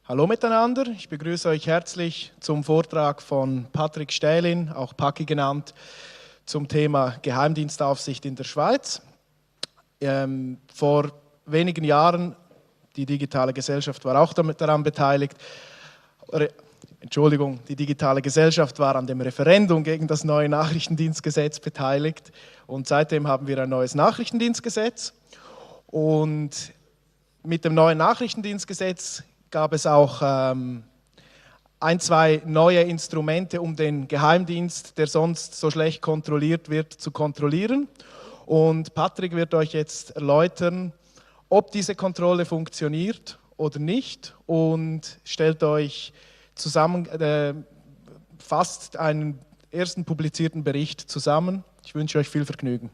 Hallo miteinander, ich begrüße euch herzlich zum Vortrag von Patrick Stählin, auch Paki genannt, zum Thema Geheimdienstaufsicht in der Schweiz. Vor wenigen Jahren, die digitale Gesellschaft war auch daran beteiligt, die digitale Gesellschaft war an dem Referendum gegen das neue Nachrichtendienstgesetz beteiligt und seitdem haben wir ein neues Nachrichtendienstgesetz und mit dem neuen Nachrichtendienstgesetz gab es auch zwei neue Instrumente, um den Geheimdienst, der sonst so schlecht kontrolliert wird, zu kontrollieren. Und Patrick wird euch jetzt erläutern, ob diese Kontrolle funktioniert oder nicht und stellt euch fasst einen ersten publizierten Bericht zusammen. Ich wünsche euch viel Vergnügen.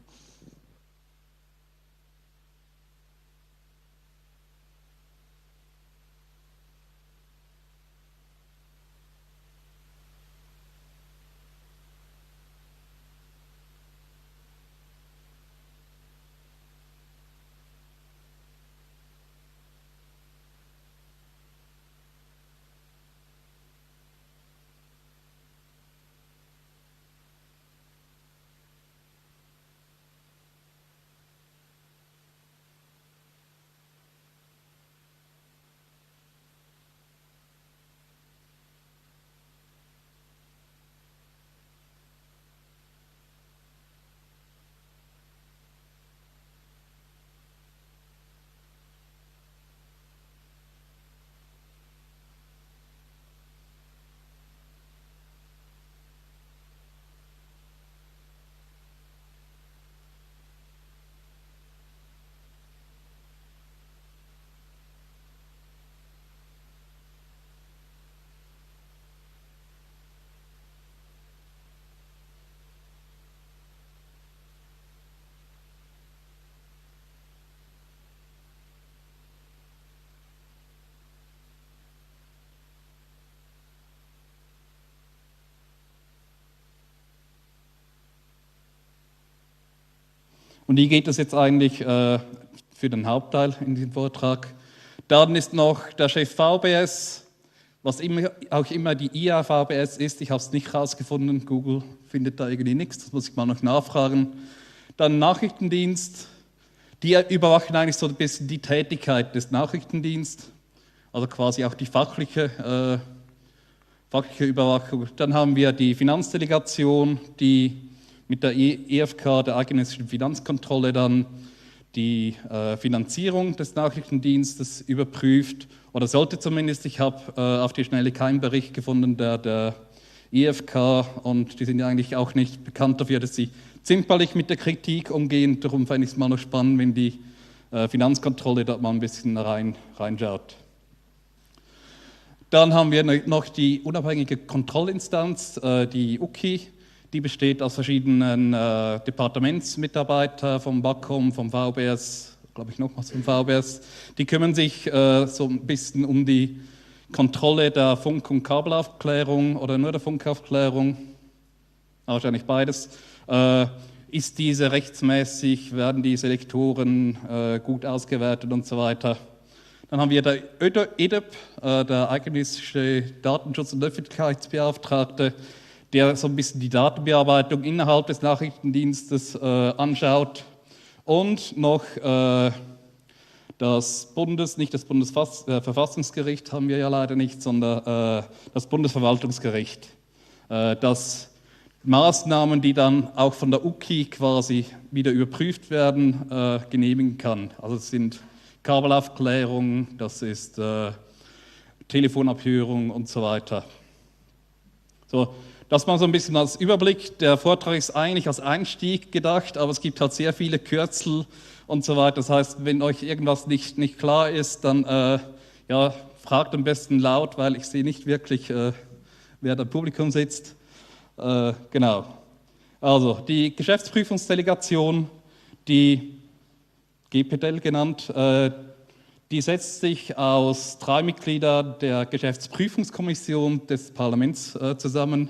Und wie geht es jetzt eigentlich für den Hauptteil in diesem Vortrag? Dann ist noch der Chef VBS, was auch immer die IA VBS ist. Ich habe es nicht herausgefunden, Google findet da irgendwie nichts, das muss ich mal noch nachfragen. Dann Nachrichtendienst, die überwachen eigentlich so ein bisschen die Tätigkeit des Nachrichtendienstes, also quasi auch die fachliche Überwachung. Dann haben wir die Finanzdelegation, die mit der EFK, der Eidgenössischen Finanzkontrolle, dann die Finanzierung des Nachrichtendienstes überprüft, oder sollte zumindest. Ich habe auf die Schnelle keinen Bericht gefunden der EFK, und die sind ja eigentlich auch nicht bekannt dafür, dass sie zimperlich mit der Kritik umgehen. Darum fände ich es mal noch spannend, wenn die Finanzkontrolle da mal ein bisschen reinschaut. Dann haben wir noch die unabhängige Kontrollinstanz, die UKI. Die besteht aus verschiedenen Departementsmitarbeitern vom BAKOM, vom VBS, glaube ich nochmals vom VBS. Die kümmern sich so ein bisschen um die Kontrolle der Funk- und Kabelaufklärung oder nur der Funkaufklärung, wahrscheinlich beides. Ist diese rechtsmäßig, werden die Selektoren gut ausgewertet und so weiter. Dann haben wir der EDEP, der Eidgenössische Datenschutz- und Öffentlichkeitsbeauftragte, der so ein bisschen die Datenbearbeitung innerhalb des Nachrichtendienstes anschaut. Und noch das Bundesverfassungsgericht haben wir ja leider nicht, sondern das Bundesverwaltungsgericht, das Maßnahmen, die dann auch von der UKI quasi wieder überprüft werden, genehmigen kann. Also es sind Kabelaufklärung, das ist Telefonabhörung und so weiter. So, das mal so ein bisschen als Überblick. Der Vortrag ist eigentlich als Einstieg gedacht, aber es gibt halt sehr viele Kürzel und so weiter. Das heißt, wenn euch irgendwas nicht klar ist, dann fragt am besten laut, weil ich sehe nicht wirklich, wer da im Publikum sitzt. Genau. Also, die Geschäftsprüfungsdelegation, die GPDEL genannt, die setzt sich aus 3 Mitgliedern der Geschäftsprüfungskommission des Parlaments zusammen.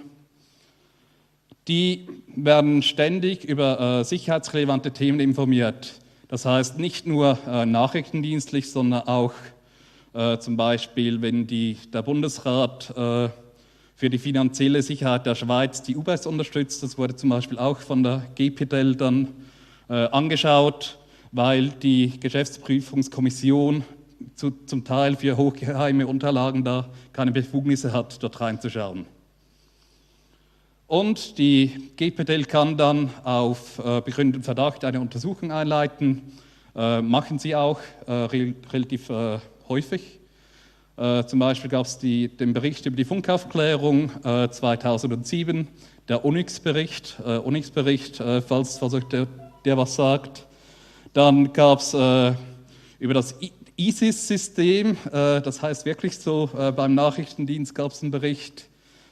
Die werden ständig über sicherheitsrelevante Themen informiert. Das heißt nicht nur nachrichtendienstlich, sondern auch Zum Beispiel, wenn der Bundesrat für die finanzielle Sicherheit der Schweiz die UBS unterstützt. Das wurde zum Beispiel auch von der GPDL dann angeschaut, weil die Geschäftsprüfungskommission zum Teil für hochgeheime Unterlagen da keine Befugnisse hat, dort reinzuschauen. Und die GPDL kann dann auf begründeten Verdacht eine Untersuchung einleiten, machen sie auch relativ häufig. Zum Beispiel gab es den Bericht über die Funkaufklärung 2007, der Onyx-Bericht, falls euch der was sagt. Dann gab es über das ISIS-System, das heißt wirklich so, beim Nachrichtendienst gab es einen Bericht,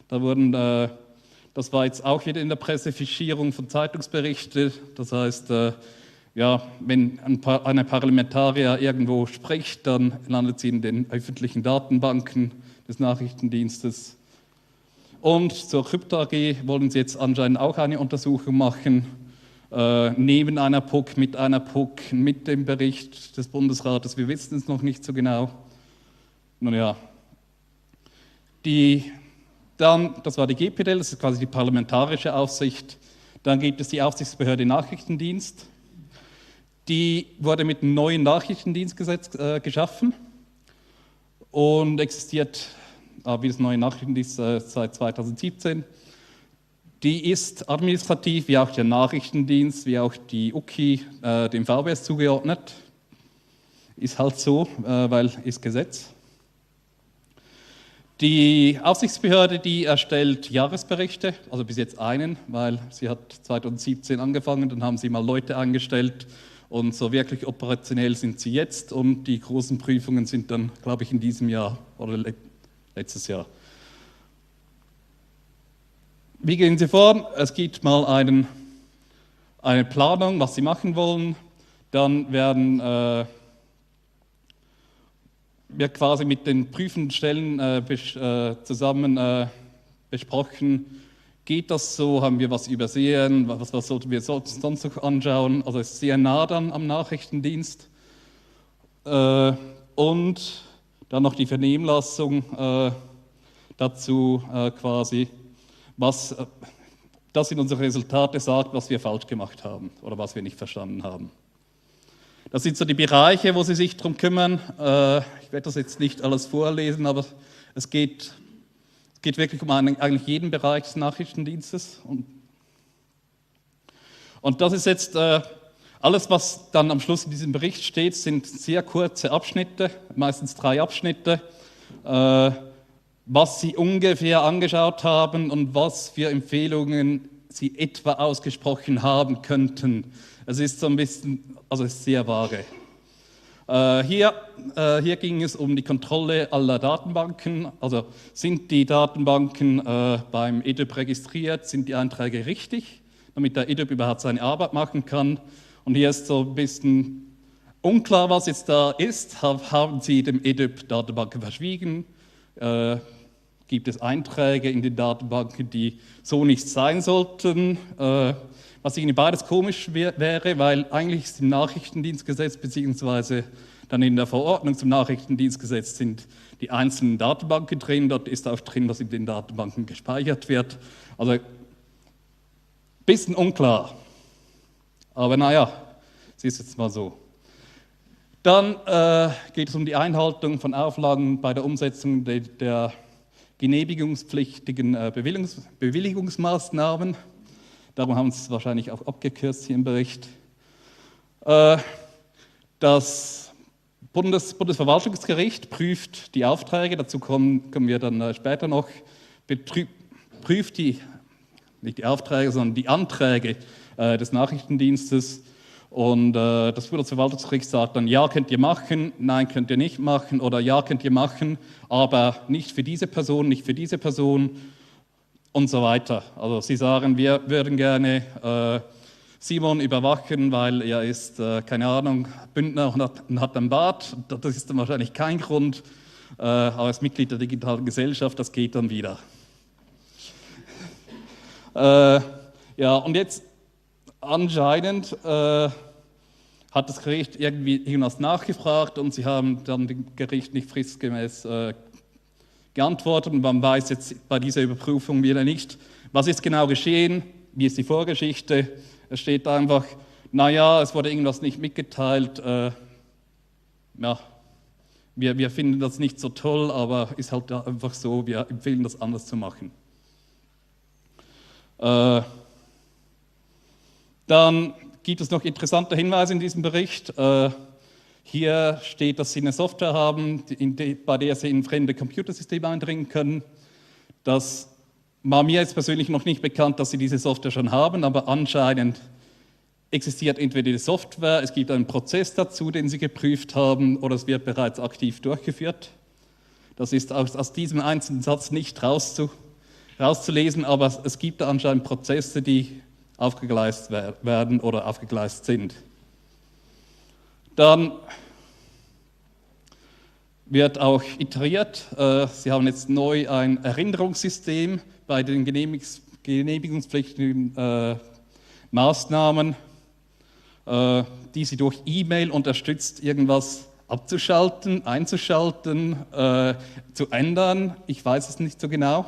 das war jetzt auch wieder in der Presse, Fischierung von Zeitungsberichten, das heißt, ja, wenn eine Parlamentarier irgendwo spricht, dann landet sie in den öffentlichen Datenbanken des Nachrichtendienstes. Und zur Krypto AG wollen sie jetzt anscheinend auch eine Untersuchung machen, neben einer PUC, mit dem Bericht des Bundesrates. Wir wissen es noch nicht so genau. Nun ja, das war die GPDL, das ist quasi die parlamentarische Aufsicht. Dann gibt es die Aufsichtsbehörde Nachrichtendienst. Die wurde mit dem neuen Nachrichtendienstgesetz geschaffen und existiert wie das neue Nachrichtendienst seit 2017. Die ist administrativ, wie auch der Nachrichtendienst, wie auch die UKI, dem VBS zugeordnet. Ist halt so, weil ist Gesetz. Die Aufsichtsbehörde, die erstellt Jahresberichte, also bis jetzt einen, weil sie hat 2017 angefangen, dann haben sie mal Leute angestellt und so wirklich operationell sind sie jetzt und die großen Prüfungen sind dann, glaube ich, in diesem Jahr oder letztes Jahr. Wie gehen Sie vor? Es gibt mal eine Planung, was Sie machen wollen. Dann wird quasi mit den prüfenden Stellen zusammen besprochen, geht das so, haben wir was übersehen, was sollten wir sonst noch anschauen. Also es ist sehr nah dann am Nachrichtendienst. Und dann noch die Vernehmlassung dazu quasi, das in unsere Resultate sagt, was wir falsch gemacht haben oder was wir nicht verstanden haben. Das sind so die Bereiche, wo Sie sich darum kümmern. Ich werde das jetzt nicht alles vorlesen, aber es geht wirklich um eigentlich jeden Bereich des Nachrichtendienstes. Und das ist jetzt alles, was dann am Schluss in diesem Bericht steht, sind sehr kurze Abschnitte, meistens 3 Abschnitte, was Sie ungefähr angeschaut haben und was für Empfehlungen Sie etwa ausgesprochen haben könnten. Es ist so ein bisschen, also es ist sehr vage. Hier ging es um die Kontrolle aller Datenbanken. Also sind die Datenbanken beim EDUB registriert, sind die Einträge richtig, damit der EDUB überhaupt seine Arbeit machen kann. Und hier ist so ein bisschen unklar, was jetzt da ist. Haben Sie dem EDUB Datenbanken verschwiegen? Gibt es Einträge in den Datenbanken, die so nicht sein sollten? Was irgendwie beides komisch wäre, weil eigentlich ist im Nachrichtendienstgesetz beziehungsweise dann in der Verordnung zum Nachrichtendienstgesetz sind die einzelnen Datenbanken drin, dort ist auch drin, was in den Datenbanken gespeichert wird. Also ein bisschen unklar, aber naja, es ist jetzt mal so. Dann geht es um die Einhaltung von Auflagen bei der Umsetzung der genehmigungspflichtigen Bewilligungsmaßnahmen. Darum haben Sie es wahrscheinlich auch abgekürzt hier im Bericht. Das Bundesverwaltungsgericht prüft die Aufträge, dazu kommen wir dann später noch, prüft nicht die Aufträge, sondern die Anträge des Nachrichtendienstes. Und das Bundesverwaltungsgericht sagt dann, ja, könnt ihr machen, nein, könnt ihr nicht machen oder ja, könnt ihr machen, aber nicht für diese Person, nicht für diese Person und so weiter. Also sie sagen, wir würden gerne Simon überwachen, weil er ist, keine Ahnung, Bündner und hat einen Bart. Das ist dann wahrscheinlich kein Grund, aber als Mitglied der digitalen Gesellschaft, das geht dann wieder. Ja, und jetzt anscheinend hat das Gericht irgendwie irgendwas nachgefragt und sie haben dann dem Gericht nicht fristgemäß geantwortet und man weiß jetzt bei dieser Überprüfung wieder nicht, was ist genau geschehen, wie ist die Vorgeschichte. Es steht einfach, naja, es wurde irgendwas nicht mitgeteilt, ja, wir finden das nicht so toll, aber ist halt einfach so, wir empfehlen das anders zu machen. Dann gibt es noch interessante Hinweise in diesem Bericht. Hier steht, dass Sie eine Software haben, bei der Sie in fremde Computersysteme eindringen können. Das war mir jetzt persönlich noch nicht bekannt, dass Sie diese Software schon haben, aber anscheinend existiert entweder die Software, es gibt einen Prozess dazu, den Sie geprüft haben, oder es wird bereits aktiv durchgeführt. Das ist aus diesem einzelnen Satz nicht rauszulesen, aber es gibt anscheinend Prozesse, die aufgegleist werden oder aufgegleist sind. Dann wird auch iteriert. Sie haben jetzt neu ein Erinnerungssystem bei den genehmigungspflichtigen Maßnahmen, die Sie durch E-Mail unterstützt, irgendwas abzuschalten, einzuschalten, zu ändern. Ich weiß es nicht so genau.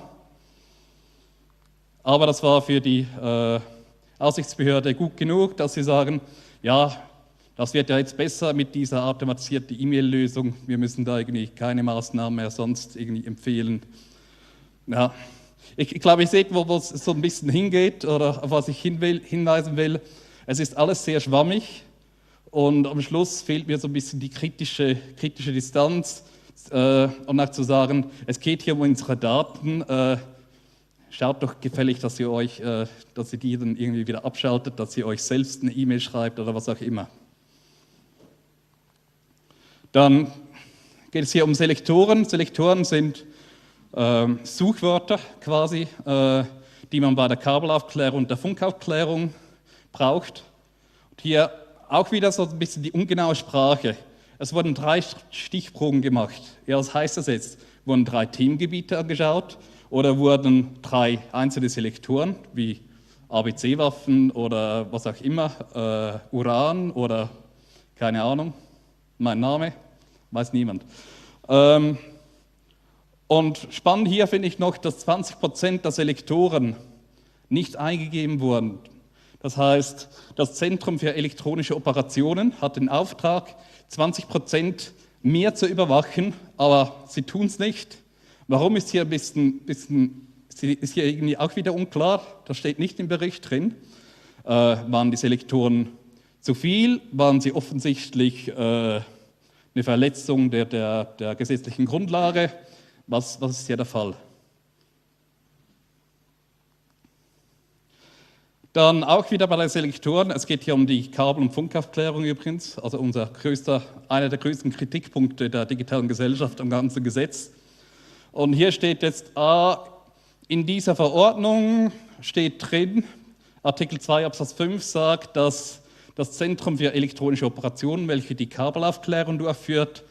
Aber das war für die Aufsichtsbehörde gut genug, dass sie sagen, ja, das wird ja jetzt besser mit dieser automatisierten E-Mail-Lösung. Wir müssen da irgendwie keine Maßnahmen mehr sonst irgendwie empfehlen. Ja, ich glaube, ihr seht, wo es so ein bisschen hingeht oder auf was ich hinweisen will. Es ist alles sehr schwammig und am Schluss fehlt mir so ein bisschen die kritische Distanz und auch zu sagen, es geht hier um unsere Daten. Schaut doch gefällig, dass ihr die dann irgendwie wieder abschaltet, dass ihr euch selbst eine E-Mail schreibt oder was auch immer. Dann geht es hier um Selektoren. Selektoren sind Suchwörter quasi, die man bei der Kabelaufklärung und der Funkaufklärung braucht. Und hier auch wieder so ein bisschen die ungenaue Sprache. Es wurden 3 Stichproben gemacht. Ja, was heißt das jetzt? Wurden 3 Themengebiete angeschaut oder wurden 3 einzelne Selektoren wie ABC-Waffen oder was auch immer, Uran oder keine Ahnung, mein Name, weiß niemand. Und spannend hier finde ich noch, dass 20% der Selektoren nicht eingegeben wurden. Das heißt, das Zentrum für elektronische Operationen hat den Auftrag, 20% mehr zu überwachen, aber sie tun es nicht. Warum ist hier ist hier irgendwie auch wieder unklar, das steht nicht im Bericht drin. Waren die Selektoren zu viel? Waren sie offensichtlich eine Verletzung der gesetzlichen Grundlage? Was ist hier der Fall? Dann auch wieder bei den Selektoren, es geht hier um die Kabel- und Funkaufklärung übrigens, also einer der größten Kritikpunkte der digitalen Gesellschaft am ganzen Gesetz. Und hier steht jetzt, in dieser Verordnung steht drin, Artikel 2 Absatz 5 sagt, dass das Zentrum für elektronische Operationen, welche die Kabelaufklärung durchführt,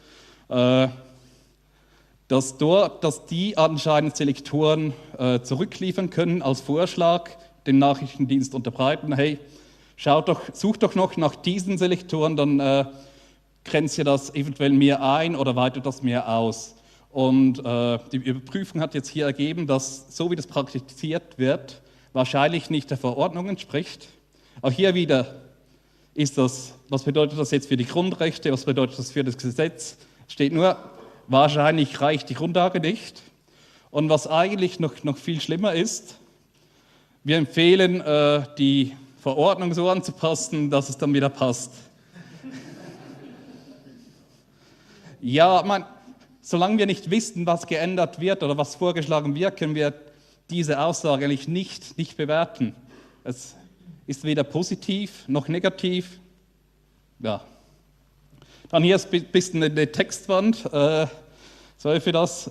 dass die anscheinend Selektoren zurückliefern können als Vorschlag, dem Nachrichtendienst unterbreiten, hey, sucht doch noch nach diesen Selektoren, dann grenzt ihr das eventuell mehr ein oder weitet das mehr aus. Und die Überprüfung hat jetzt hier ergeben, dass so wie das praktiziert wird, wahrscheinlich nicht der Verordnung entspricht. Auch hier wieder ist das, was bedeutet das jetzt für die Grundrechte, was bedeutet das für das Gesetz? Steht nur, wahrscheinlich reicht die Grundlage nicht. Und was eigentlich noch viel schlimmer ist, wir empfehlen, die Verordnung so anzupassen, dass es dann wieder passt. Ja, solange wir nicht wissen, was geändert wird oder was vorgeschlagen wird, können wir diese Aussage eigentlich nicht bewerten. Es ist weder positiv noch negativ. Ja. Dann hier ist ein bisschen eine Textwand. Sorry für das.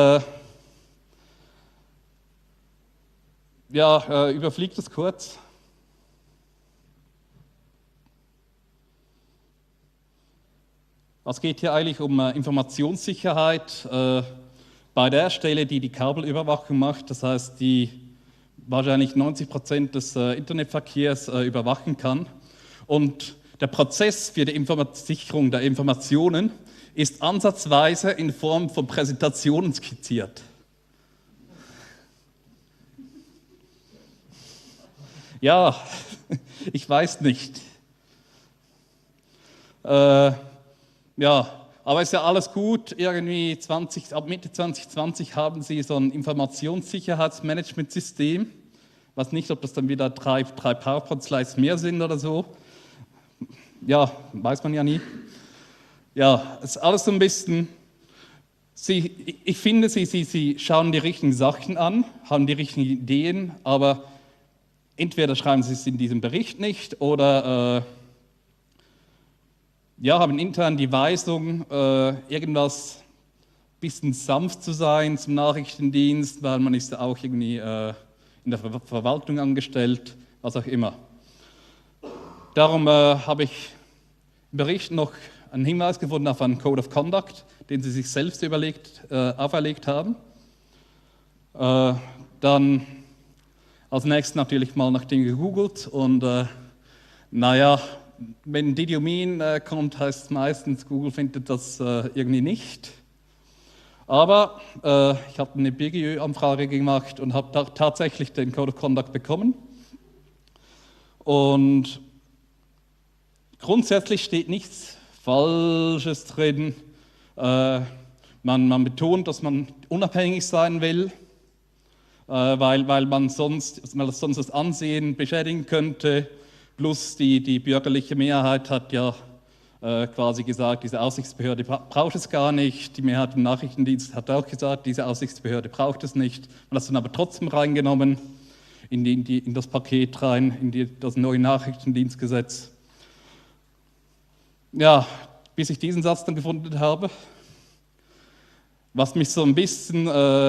Überfliegt es kurz. Es geht hier eigentlich um Informationssicherheit bei der Stelle, die die Kabelüberwachung macht. Das heißt, die wahrscheinlich 90% des Internetverkehrs überwachen kann. Und Der Prozess für die Sicherung der Informationen ist ansatzweise in Form von Präsentationen skizziert. Ja, ich weiß nicht. Ja, aber ist ja alles gut. Irgendwie ab Mitte 2020 haben sie so ein Informationssicherheitsmanagementsystem. Ich weiß nicht, ob das dann wieder drei PowerPoint-Slides mehr sind oder so. Ja, weiß man ja nie. Ja, es ist alles so ein bisschen. Ich finde, sie schauen die richtigen Sachen an, haben die richtigen Ideen, aber entweder schreiben sie es in diesem Bericht nicht oder haben intern die Weisung, irgendwas ein bisschen sanft zu sein zum Nachrichtendienst, weil man ist ja auch irgendwie in der Verwaltung angestellt, was auch immer. Darum habe ich im Bericht noch einen Hinweis gefunden auf einen Code of Conduct, den sie sich selbst auferlegt haben. Dann als nächstes natürlich mal nach Dingen gegoogelt und wenn Didymin kommt, heißt es meistens, Google findet das irgendwie nicht. Aber ich habe eine BGÖ-Anfrage gemacht und habe tatsächlich den Code of Conduct bekommen. Und grundsätzlich steht nichts Falsches drin. Man betont, dass man unabhängig sein will, weil man sonst das Ansehen beschädigen könnte. Plus die bürgerliche Mehrheit hat ja quasi gesagt, diese Aufsichtsbehörde braucht es gar nicht. Die Mehrheit im Nachrichtendienst hat auch gesagt, diese Aufsichtsbehörde braucht es nicht. Man hat es dann aber trotzdem reingenommen in das Paket rein, in das neue Nachrichtendienstgesetz. Ja, bis ich diesen Satz dann gefunden habe, was mich so ein bisschen,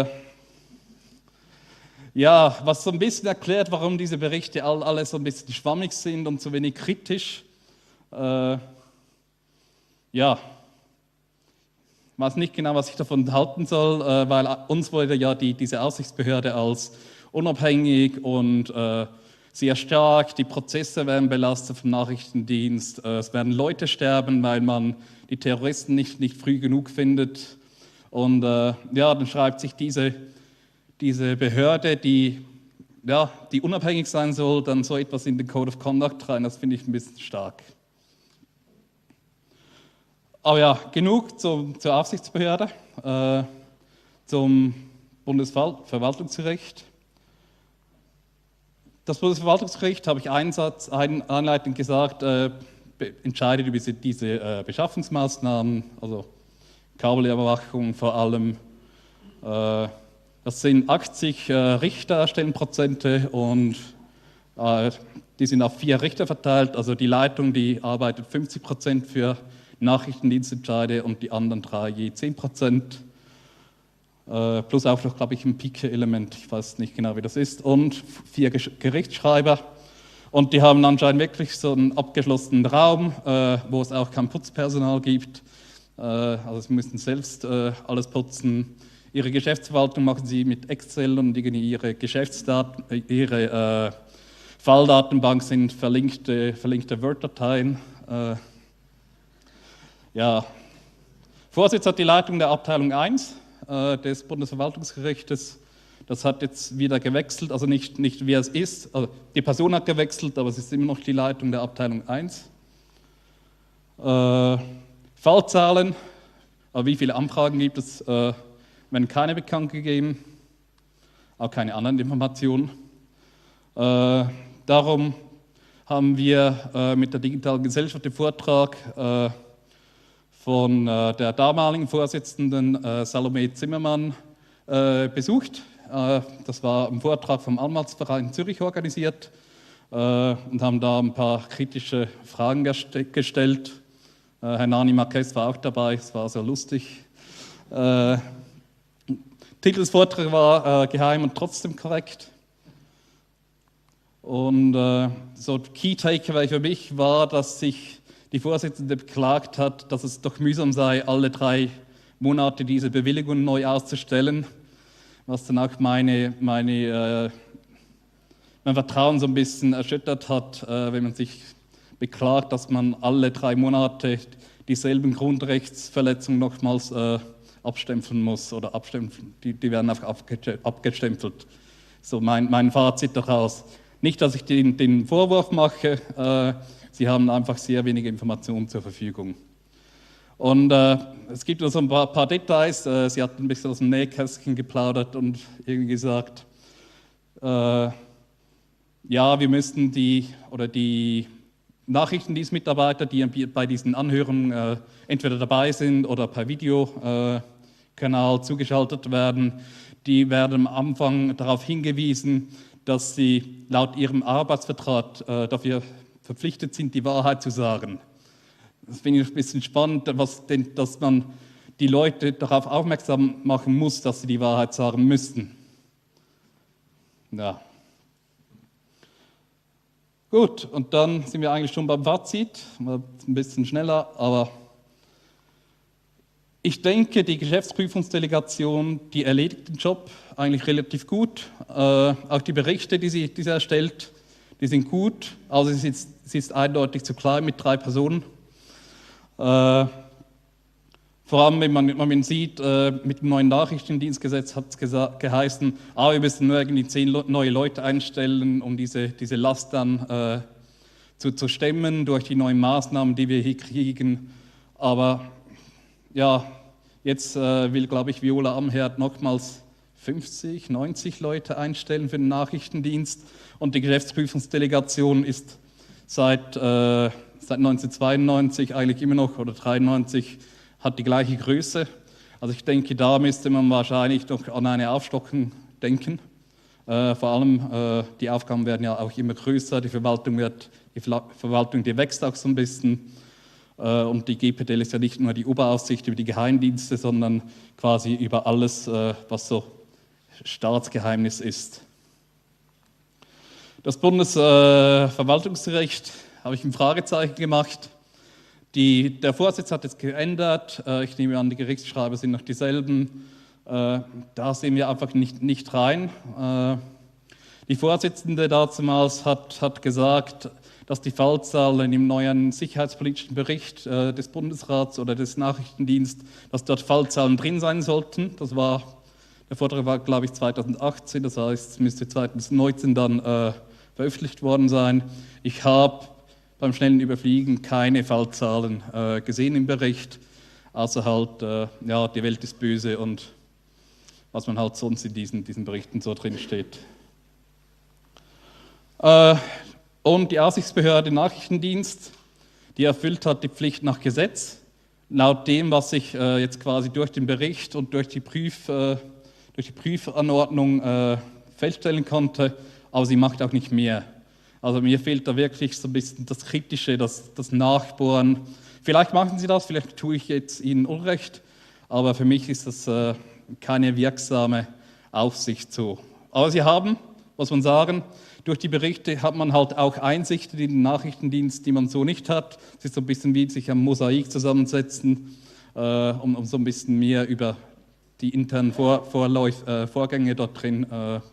was so ein bisschen erklärt, warum diese Berichte alle so ein bisschen schwammig sind und so wenig kritisch. Ich weiß nicht genau, was ich davon halten soll, weil uns wurde ja diese Aufsichtsbehörde als unabhängig und sehr stark, die Prozesse werden belastet vom Nachrichtendienst, es werden Leute sterben, weil man die Terroristen nicht früh genug findet. Und dann schreibt sich diese Behörde, die unabhängig sein soll, dann so etwas in den Code of Conduct rein, das finde ich ein bisschen stark. Aber ja, genug zur Aufsichtsbehörde, zum Bundesverwaltungsgericht. Das Bundesverwaltungsgericht, habe ich einleitend gesagt, entscheidet über diese Beschaffungsmaßnahmen, also Kabelüberwachung vor allem. Das sind 80 Richterstellenprozente und die sind auf 4 Richter verteilt. Also die Leitung, die arbeitet 50% für Nachrichtendienstentscheide und die anderen 3 je 10%. Plus auch noch, glaube ich, ein Pike-Element, ich weiß nicht genau, wie das ist, und 4 Gerichtsschreiber. Und die haben anscheinend wirklich so einen abgeschlossenen Raum, wo es auch kein Putzpersonal gibt. Also sie müssen selbst alles putzen. Ihre Geschäftsverwaltung machen sie mit Excel und ihre Geschäftsdaten, ihre Falldatenbank sind verlinkte Word-Dateien. Vorsitz hat die Leitung der Abteilung 1 des Bundesverwaltungsgerichtes. Das hat jetzt wieder gewechselt, also nicht wie es ist. Also die Person hat gewechselt, aber es ist immer noch die Leitung der Abteilung 1. Fallzahlen, wie viele Anfragen gibt es, werden keine bekannt gegeben, auch keine anderen Informationen. Darum haben wir mit der Digitalen Gesellschaft den Vortrag von der damaligen Vorsitzenden Salome Zimmermann besucht. Das war ein Vortrag vom Anwaltsverein Zürich organisiert und haben da ein paar kritische Fragen gestellt. Herr Nani Marquez war auch dabei, es war sehr lustig. Titel des Vortrags war Geheim und trotzdem korrekt. Und so Key Takeaway für mich war, dass sich die Vorsitzende beklagt hat, dass es doch mühsam sei, alle 3 Monate diese Bewilligung neu auszustellen, was dann auch mein Vertrauen so ein bisschen erschüttert hat, wenn man sich beklagt, dass man alle 3 Monate dieselben Grundrechtsverletzungen nochmals abstempeln muss oder die werden einfach abgestempelt. So mein Fazit daraus. Nicht, dass ich den Vorwurf mache, sie haben einfach sehr wenige Informationen zur Verfügung. Und es gibt noch so ein paar Details. Sie hat ein bisschen aus dem Nähkästchen geplaudert und irgendwie gesagt, ja, wir müssten die Nachrichtendienstmitarbeiter, die bei diesen Anhörungen entweder dabei sind oder per Videokanal zugeschaltet werden, die werden am Anfang darauf hingewiesen, dass sie laut ihrem Arbeitsvertrag dafür verpflichtet sind, die Wahrheit zu sagen. Das finde ich ein bisschen spannend, dass man die Leute darauf aufmerksam machen muss, dass sie die Wahrheit sagen müssen. Ja. Gut, und dann sind wir eigentlich schon beim Fazit, ein bisschen schneller, aber ich denke, die Geschäftsprüfungsdelegation, die erledigt den Job eigentlich relativ gut. Auch die Berichte, die sie erstellt, die sind gut. Also sie ist eindeutig zu klein mit 3 Personen. Vor allem, wenn man sieht, mit dem neuen Nachrichtendienstgesetz hat es geheißen, wir müssen nur irgendwie 10 neue Leute einstellen, um diese Last dann zu stemmen durch die neuen Maßnahmen, die wir hier kriegen. Aber ja, jetzt will, glaube ich, Viola Amherd nochmals 50, 90 Leute einstellen für den Nachrichtendienst. Und die Geschäftsprüfungsdelegation ist seit 1992 eigentlich immer noch, oder 1993, hat die gleiche Größe. Also ich denke, da müsste man wahrscheinlich noch an eine Aufstockung denken. Vor allem, die Aufgaben werden ja auch immer größer, die Verwaltung die wächst auch so ein bisschen. Und die GPDL ist ja nicht nur die Oberaufsicht über die Geheimdienste, sondern quasi über alles, was so Staatsgeheimnis ist. Das Bundesverwaltungsgericht habe ich ein Fragezeichen gemacht. Der Vorsitz hat jetzt geändert. Ich nehme an, die Gerichtsschreiber sind noch dieselben. Da sehen wir einfach nicht rein. Die Vorsitzende damals hat gesagt, dass die Fallzahlen im neuen sicherheitspolitischen Bericht des Bundesrats oder des Nachrichtendienstes, dass dort Fallzahlen drin sein sollten. Der Vortrag war, glaube ich, 2018, das heißt, es müsste 2019 dann veröffentlicht worden sein. Ich habe beim schnellen Überfliegen keine Fallzahlen gesehen im Bericht, außer halt, die Welt ist böse und was man halt sonst in diesen Berichten so drin steht. Und die Aufsichtsbehörde Nachrichtendienst, die erfüllt hat die Pflicht nach Gesetz, laut dem, was ich jetzt quasi durch den Bericht und durch die Prüfanordnung feststellen konnte, aber sie macht auch nicht mehr. Also mir fehlt da wirklich so ein bisschen das Kritische, das Nachbohren. Vielleicht machen sie das, vielleicht tue ich jetzt ihnen Unrecht, aber für mich ist das keine wirksame Aufsicht so. Aber sie haben, muss man sagen, durch die Berichte hat man halt auch Einsichten in den Nachrichtendienst, die man so nicht hat. Es ist so ein bisschen wie sich am Mosaik zusammensetzen, um so ein bisschen mehr über die internen Vorgänge dort drin,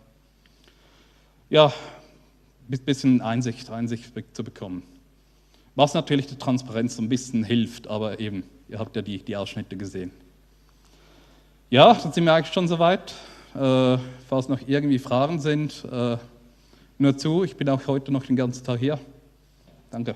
ein bisschen Einsicht zu bekommen. Was natürlich der Transparenz so ein bisschen hilft, aber eben, ihr habt ja die Ausschnitte gesehen. Ja, dann sind wir eigentlich schon soweit. Falls noch irgendwie Fragen sind, nur zu. Ich bin auch heute noch den ganzen Tag hier. Danke.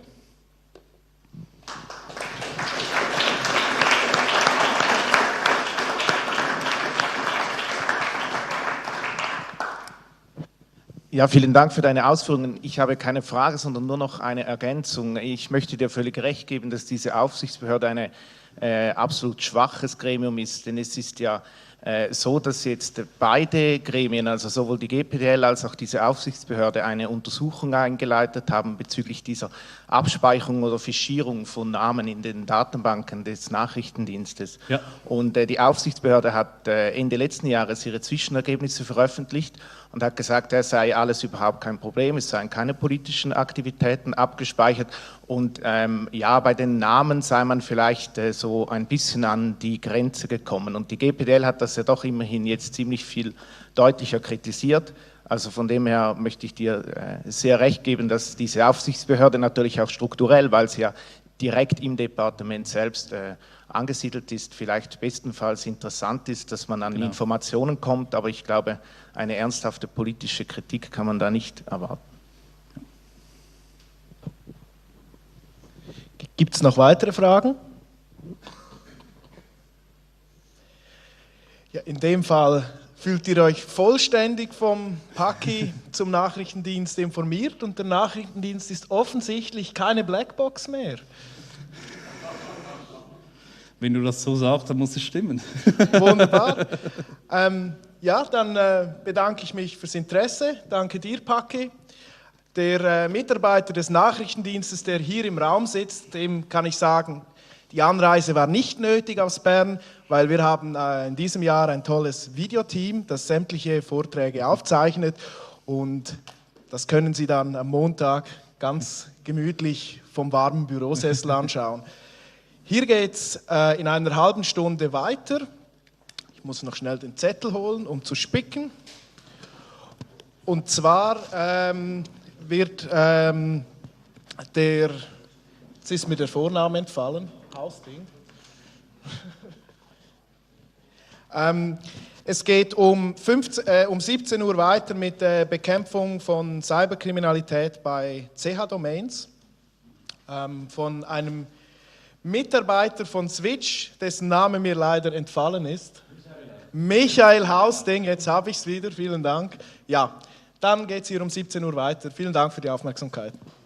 Ja, vielen Dank für deine Ausführungen. Ich habe keine Frage, sondern nur noch eine Ergänzung. Ich möchte dir völlig recht geben, dass diese Aufsichtsbehörde ein absolut schwaches Gremium ist, denn es ist ja so, dass jetzt beide Gremien, also sowohl die GPDL als auch diese Aufsichtsbehörde, eine Untersuchung eingeleitet haben bezüglich dieser Abspeicherung oder Fischierung von Namen in den Datenbanken des Nachrichtendienstes. Ja. Und die Aufsichtsbehörde hat Ende letzten Jahres ihre Zwischenergebnisse veröffentlicht und hat gesagt, es sei alles überhaupt kein Problem, es seien keine politischen Aktivitäten abgespeichert und bei den Namen sei man vielleicht so ein bisschen an die Grenze gekommen. Und die GPDL hat das ja doch immerhin jetzt ziemlich viel deutlicher kritisiert. Also von dem her möchte ich dir sehr recht geben, dass diese Aufsichtsbehörde natürlich auch strukturell, weil sie ja direkt im Departement selbst angesiedelt ist, vielleicht bestenfalls interessant ist, dass man an Informationen kommt, aber ich glaube, eine ernsthafte politische Kritik kann man da nicht erwarten. Gibt es noch weitere Fragen? Ja, in dem Fall fühlt ihr euch vollständig vom Paki zum Nachrichtendienst informiert und der Nachrichtendienst ist offensichtlich keine Blackbox mehr. Wenn du das so sagst, dann muss es stimmen. Wunderbar. Ja, dann bedanke ich mich fürs Interesse. Danke dir, Paki. Der Mitarbeiter des Nachrichtendienstes, der hier im Raum sitzt, dem kann ich sagen, die Anreise war nicht nötig aus Bern, weil wir haben in diesem Jahr ein tolles Videoteam, das sämtliche Vorträge aufzeichnet und das können Sie dann am Montag ganz gemütlich vom warmen Bürosessel anschauen. Hier geht es in einer halben Stunde weiter. Ich muss noch schnell den Zettel holen, um zu spicken. Und zwar wird jetzt ist mir der Vorname entfallen, Hausding. Es geht um 17 Uhr weiter mit der Bekämpfung von Cyberkriminalität bei CH-Domains von einem Mitarbeiter von Switch, dessen Name mir leider entfallen ist. Michael Hausding, jetzt habe ich es wieder, vielen Dank. Ja, dann geht es hier um 17 Uhr weiter. Vielen Dank für die Aufmerksamkeit.